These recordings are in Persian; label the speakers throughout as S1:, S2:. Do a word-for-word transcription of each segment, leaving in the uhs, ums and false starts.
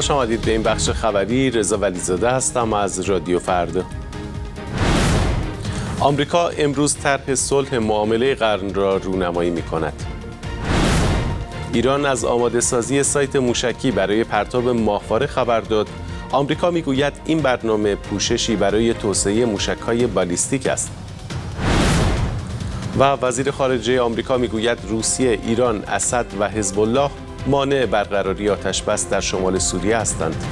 S1: خوش آمدید به این بخش خبری. رضا ولیزاده هستم از رادیو فردا. آمریکا امروز طرح صلح معامله قرن را رونمایی می‌کند. ایران از آماده سازی سایت موشکی برای پرتاب ماهواره خبر داد. آمریکا میگوید این برنامه پوششی برای توسعه موشک‌های بالیستیک است. و وزیر خارجه آمریکا میگوید روسیه، ایران، اسد و حزب الله مانع برقراری آتش‌بس در شمال سوریه هستند.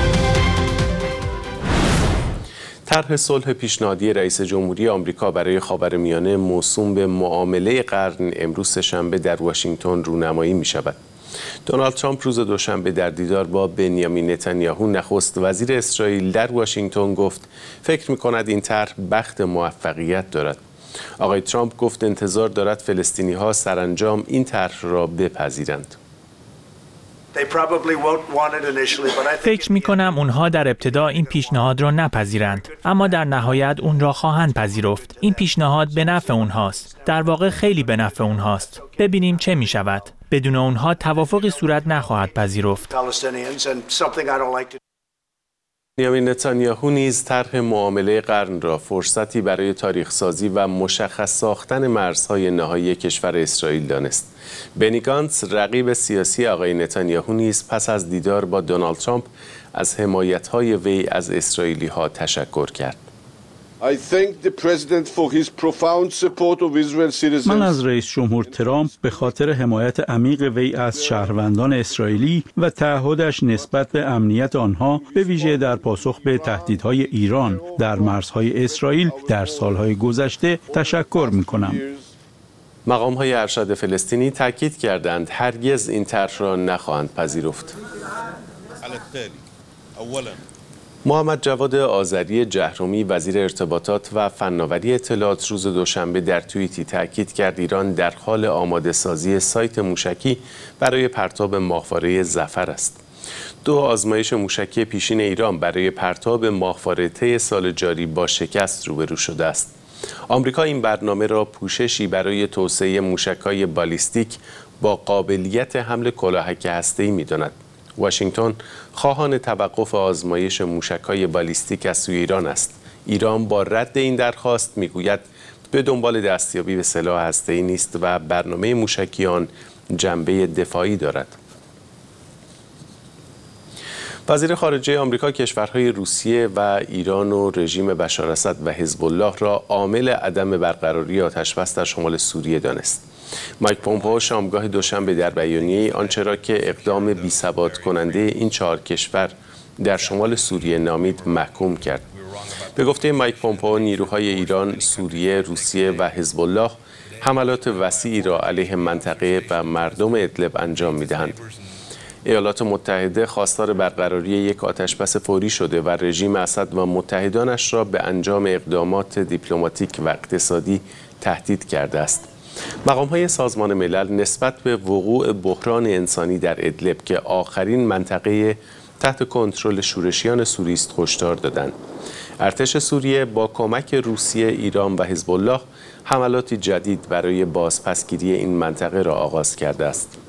S1: طرح صلح پیشنهادی رئیس جمهوری آمریکا برای خاورمیانه موسوم به معامله قرن امروز سه‌شنبه در واشنگتن رونمایی می شود. دونالد ترامپ روز دوشنبه در دیدار با بنیامین نتانیاهو نخست وزیر اسرائیل در واشنگتن گفت فکر می کند این طرح بخت موفقیت دارد. آقای ترامپ گفت انتظار دارد فلسطینی ها سرانجام این طرح را بپذیرند.
S2: فکر می کنم اونها در ابتدا این پیشنهاد را نپذیرند، اما در نهایت اون را خواهند پذیرفت. این پیشنهاد به نفع اونهاست. در واقع خیلی به نفع اونهاست. ببینیم چه می شود. بدون اونها توافقی صورت نخواهد پذیرفت.
S1: بنیامین نتانیاهو نیز طرح معامله قرن را فرصتی برای تاریخ سازی و مشخص ساختن مرزهای نهایی کشور اسرائیل دانست. بنی گانتز رقیب سیاسی آقای نتانیاهو نیز پس از دیدار با دونالد ترامپ از حمایت‌های وی از اسرائیلی‌ها تشکر کرد.
S3: من از رئیس جمهور ترامپ به خاطر حمایت عمیق وی از شهروندان اسرائیلی و تعهدش نسبت به امنیت آنها به ویژه در پاسخ به تهدیدهای ایران در مرزهای اسرائیل در سالهای گذشته تشکر می‌کنم.
S1: مقام‌های ارشد فلسطینی تاکید کردند هرگز این طرح را نخواهند پذیرفت. محمد جواد آذری جهرومی وزیر ارتباطات و فناوری اطلاعات روز دوشنبه در توییتی تاکید کرد ایران در حال آماده سازی سایت موشکی برای پرتاب ماهواره ظفر است. دو آزمایش موشکی پیشین ایران برای پرتاب ماهواره طی سال جاری با شکست روبرو شده است. آمریکا این برنامه را پوششی برای توسعه موشک‌های بالیستیک با قابلیت حمل کلاهک هسته‌ای می‌داند. واشنگتن خواهان توقف آزمایش موشک‌های بالیستیک از سوی ایران است. ایران با رد این درخواست میگوید به دنبال دستیابی به سلاح هسته‌ای نیست و برنامه موشکی آن جنبه دفاعی دارد. وزیر خارجه آمریکا کشورهای روسیه و ایران و رژیم بشار اسد و حزب الله را عامل عدم برقراری آتش‌بس در شمال سوریه دانست. مایک پومپئو شامگاه دوشنبه در بیانیه‌ای آنچه را که اقدام بی‌ثبات کننده این چهار کشور در شمال سوریه نامید محکوم کرد. به گفته مایک پومپئو نیروهای ایران، سوریه، روسیه و حزب الله حملات وسیعی را علیه منطقه و مردم ادلب انجام می‌دهند. ایالات متحده خواستار برقراری یک آتش‌بس فوری شده و رژیم اسد و متحدانش را به انجام اقدامات دیپلماتیک و اقتصادی تهدید کرده است. مقام‌های سازمان ملل نسبت به وقوع بحران انسانی در ادلب که آخرین منطقه تحت کنترل شورشیان سوری است هشدار دادند. ارتش سوریه با کمک روسیه، ایران و حزب الله حملاتی جدید برای بازپسگیری این منطقه را آغاز کرده است.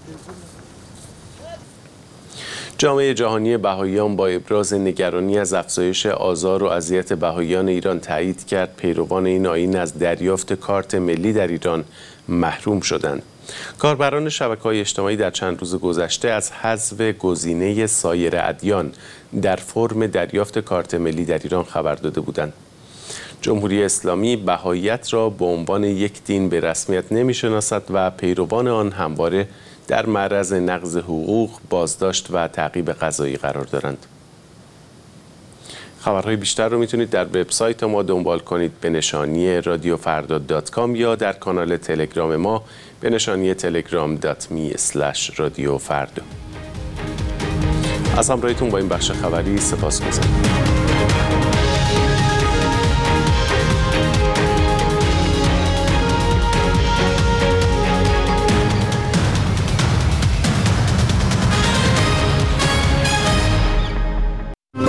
S1: جامعه جهانی بهائیان با ابراز نگرانی از افزایش آزار و اذیت بهائیان ایران تایید کرد پیروان این آیین از دریافت کارت ملی در ایران محروم شدند. کاربران شبکه‌های اجتماعی در چند روز گذشته از حذف گزینه سایر ادیان در فرم دریافت کارت ملی در ایران خبر داده بودند. جمهوری اسلامی بهائیت را به عنوان یک دین به رسمیت نمی‌شناسد و پیروان آن همواره در معرض نقض حقوق، بازداشت و تعقیب قضایی قرار دارند. خبرهای بیشتر رو میتونید در وبسایت ما دنبال کنید به نشانی رادیو فردا دات کام یا در کانال تلگرام ما به نشانی تلگرام دات می اسلش رادیو فردا. از همراهیتون با این بخش خبری سپاسگزارم.